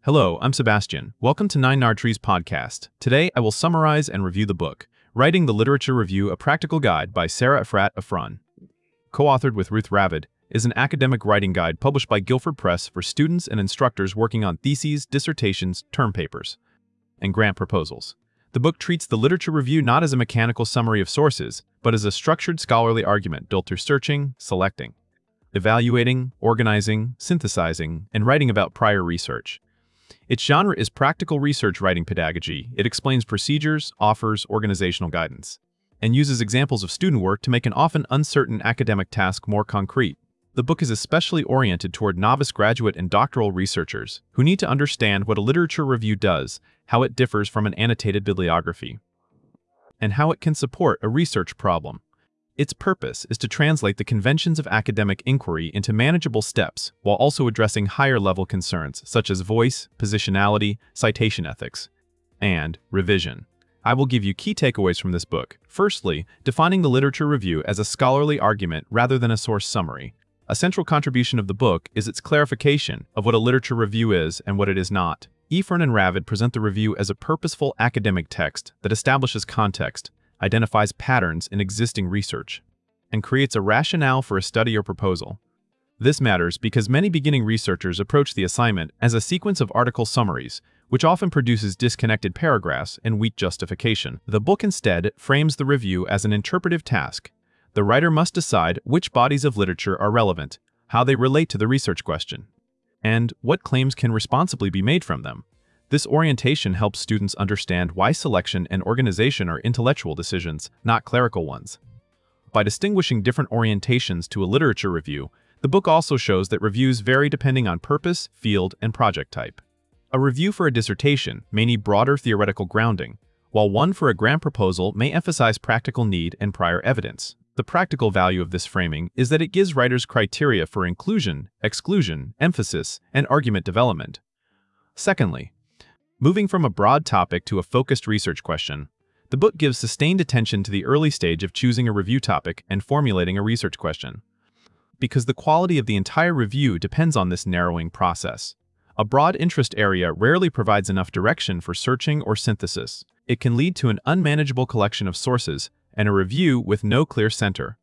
Hello, I'm Sebastian. Welcome to Nine Nard Trees podcast. Today, I will summarize and review the book, Writing the Literature Review, A Practical Guide by Sarah Efrat Afron. Co-authored with Ruth Ravid, is an academic writing guide published by Guilford Press for students and instructors working on theses, dissertations, term papers, and grant proposals. The book treats the literature review not as a mechanical summary of sources, but as a structured scholarly argument built through searching, selecting, evaluating, organizing, synthesizing, and writing about prior research. Its genre is practical research writing pedagogy. It explains procedures, offers organizational guidance, and uses examples of student work to make an often uncertain academic task more concrete. The book is especially oriented toward novice graduate and doctoral researchers who need to understand what a literature review does, how it differs from an annotated bibliography, and how it can support a research problem. Its purpose is to translate the conventions of academic inquiry into manageable steps while also addressing higher-level concerns such as voice, positionality, citation ethics, and revision. I will give you key takeaways from this book. Firstly, defining the literature review as a scholarly argument rather than a source summary. A central contribution of the book is its clarification of what a literature review is and what it is not. Afron and Ravid present the review as a purposeful academic text that establishes context, identifies patterns in existing research, and creates a rationale for a study or proposal. This matters because many beginning researchers approach the assignment as a sequence of article summaries, which often produces disconnected paragraphs and weak justification. The book instead frames the review as an interpretive task. The writer must decide which bodies of literature are relevant, how they relate to the research question, and what claims can responsibly be made from them. This orientation helps students understand why selection and organization are intellectual decisions, not clerical ones. By distinguishing different orientations to a literature review, the book also shows that reviews vary depending on purpose, field, and project type. A review for a dissertation may need broader theoretical grounding, while one for a grant proposal may emphasize practical need and prior evidence. The practical value of this framing is that it gives writers criteria for inclusion, exclusion, emphasis, and argument development. Secondly, moving from a broad topic to a focused research question, the book gives sustained attention to the early stage of choosing a review topic and formulating a research question, because the quality of the entire review depends on this narrowing process. A broad interest area rarely provides enough direction for searching or synthesis. It can lead to an unmanageable collection of sources and a review with no clear center.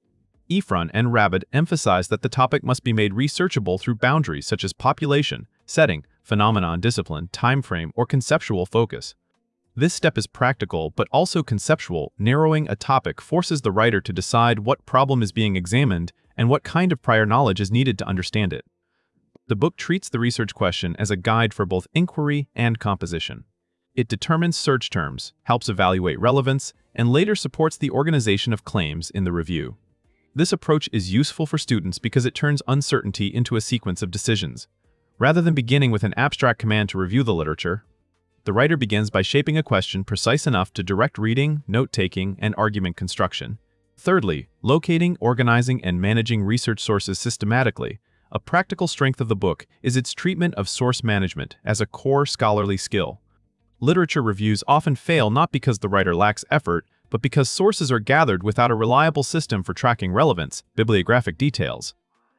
Afron and Ravid emphasize that the topic must be made researchable through boundaries such as population, setting, phenomenon, discipline, time frame, or conceptual focus. This step is practical but also conceptual. Narrowing a topic forces the writer to decide what problem is being examined and what kind of prior knowledge is needed to understand it. The book treats the research question as a guide for both inquiry and composition. It determines search terms, helps evaluate relevance, and later supports the organization of claims in the review. This approach is useful for students because it turns uncertainty into a sequence of decisions. Rather than beginning with an abstract command to review the literature, the writer begins by shaping a question precise enough to direct reading, note-taking, and argument construction. Thirdly, locating, organizing, and managing research sources systematically. A practical strength of the book is its treatment of source management as a core scholarly skill. Literature reviews often fail not because the writer lacks effort, but because sources are gathered without a reliable system for tracking relevance, bibliographic details,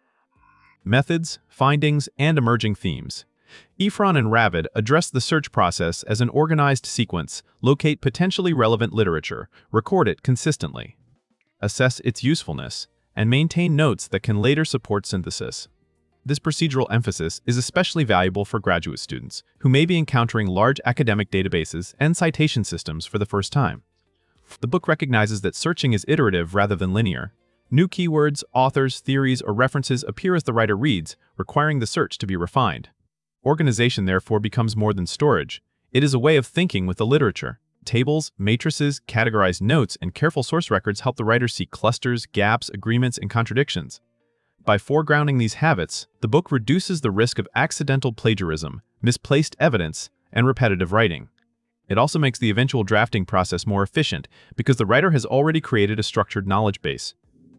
methods, findings, and emerging themes. Afron and Ravid address the search process as an organized sequence, locate potentially relevant literature, record it consistently, assess its usefulness, and maintain notes that can later support synthesis. This procedural emphasis is especially valuable for graduate students who may be encountering large academic databases and citation systems for the first time. The book recognizes that searching is iterative rather than linear. New keywords, authors, theories, or references appear as the writer reads, requiring the search to be refined. Organization, therefore, becomes more than storage. It is a way of thinking with the literature. Tables, matrices, categorized notes, and careful source records help the writer see clusters, gaps, agreements, and contradictions. By foregrounding these habits, the book reduces the risk of accidental plagiarism, misplaced evidence, and repetitive writing. It also makes the eventual drafting process more efficient because the writer has already created a structured knowledge base.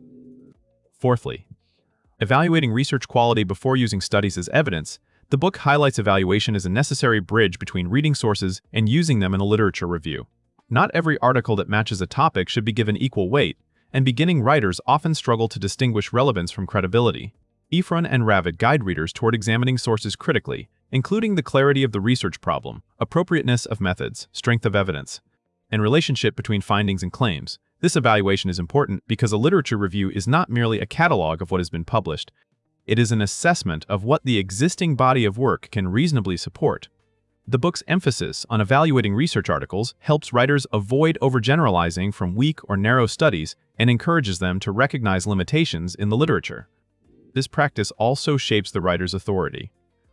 Fourthly, evaluating research quality before using studies as evidence, the book highlights evaluation as a necessary bridge between reading sources and using them in a literature review. Not every article that matches a topic should be given equal weight, and beginning writers often struggle to distinguish relevance from credibility. Afron and Ravid guide readers toward examining sources critically, including the clarity of the research problem, appropriateness of methods, strength of evidence, and relationship between findings and claims. This evaluation is important because a literature review is not merely a catalog of what has been published. It is an assessment of what the existing body of work can reasonably support. The book's emphasis on evaluating research articles helps writers avoid overgeneralizing from weak or narrow studies and encourages them to recognize limitations in the literature. This practice also shapes the writer's authority.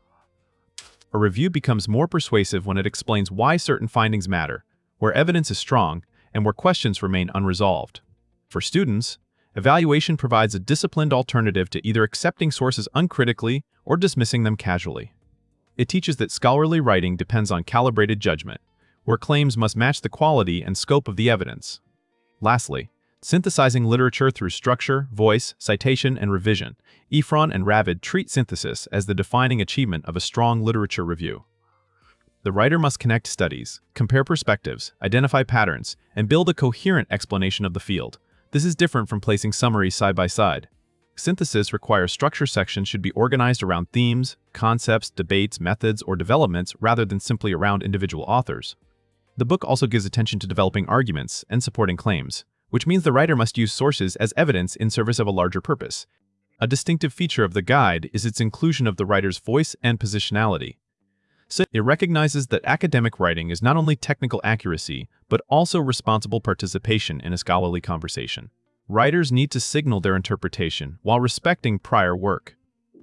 A review becomes more persuasive when it explains why certain findings matter, where evidence is strong, and where questions remain unresolved. For students, evaluation provides a disciplined alternative to either accepting sources uncritically or dismissing them casually. It teaches that scholarly writing depends on calibrated judgment, where claims must match the quality and scope of the evidence. Lastly, synthesizing literature through structure, voice, citation, and revision. Ephron and Ravid treat synthesis as the defining achievement of a strong literature review. The writer must connect studies, compare perspectives, identify patterns, and build a coherent explanation of the field. This is different from placing summaries side by side. Synthesis requires structure sections should be organized around themes, concepts, debates, methods, or developments rather than simply around individual authors. The book also gives attention to developing arguments and supporting claims, which means the writer must use sources as evidence in service of a larger purpose. A distinctive feature of the guide is its inclusion of the writer's voice and positionality. So it recognizes that academic writing is not only technical accuracy, but also responsible participation in a scholarly conversation. Writers need to signal their interpretation while respecting prior work.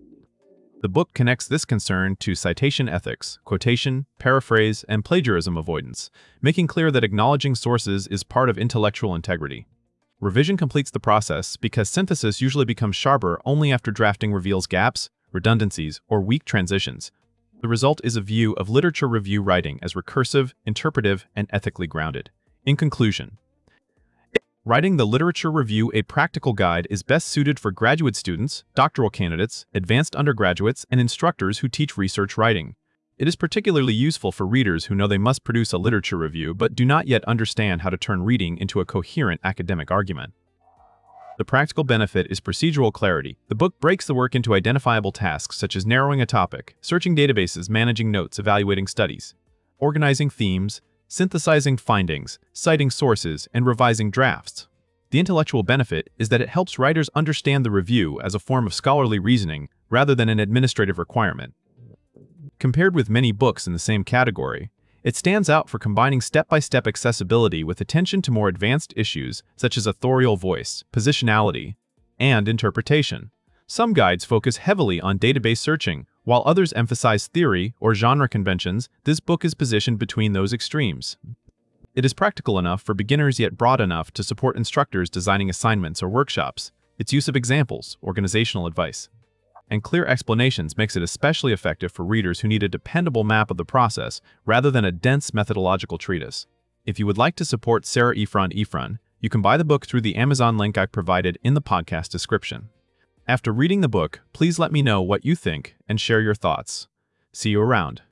The book connects this concern to citation ethics, quotation, paraphrase, and plagiarism avoidance, making clear that acknowledging sources is part of intellectual integrity. Revision completes the process because synthesis usually becomes sharper only after drafting reveals gaps, redundancies, or weak transitions. The result is a view of literature review writing as recursive, interpretive, and ethically grounded. In conclusion, writing the Literature Review, a practical guide, is best suited for graduate students, doctoral candidates, advanced undergraduates, and instructors who teach research writing. It is particularly useful for readers who know they must produce a literature review but do not yet understand how to turn reading into a coherent academic argument. The practical benefit is procedural clarity. The book breaks the work into identifiable tasks such as narrowing a topic, searching databases, managing notes, evaluating studies, organizing themes, synthesizing findings, citing sources, and revising drafts. The intellectual benefit is that it helps writers understand the review as a form of scholarly reasoning rather than an administrative requirement. Compared with many books in the same category, it stands out for combining step-by-step accessibility with attention to more advanced issues such as authorial voice, positionality, and interpretation. Some guides focus heavily on database searching, while others emphasize theory or genre conventions. This book is positioned between those extremes. It is practical enough for beginners yet broad enough to support instructors designing assignments or workshops. Its use of examples, organizational advice, and clear explanations makes it especially effective for readers who need a dependable map of the process rather than a dense methodological treatise. If you would like to support Sarah Ephron, you can buy the book through the Amazon link I provided in the podcast description. After reading the book, please let me know what you think and share your thoughts. See you around.